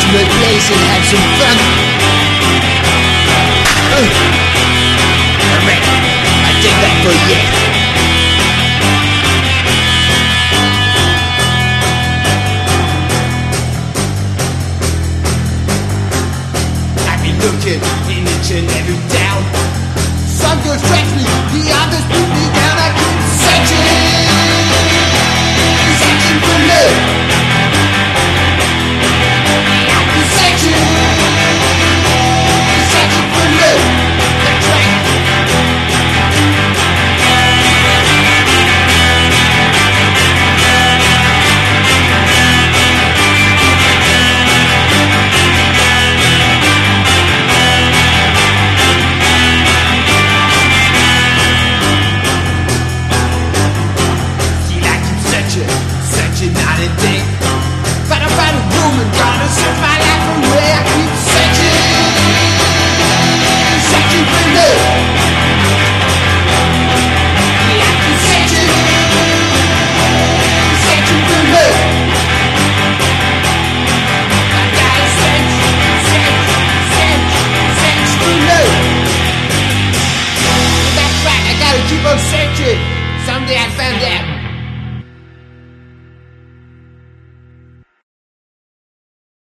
intimate place and have some fun. Alright, I take that for yeah. I've been looking in each and every town. Some girls tracks me, the others put me down. I keep searching for love. Searching for love. That's right. Searching night and day. Find a woman, gonna set my life away. I keep searching for love. Yeah, I keep searching for love. I gotta search for love. That's right, I gotta keep on searching. Someday I find out.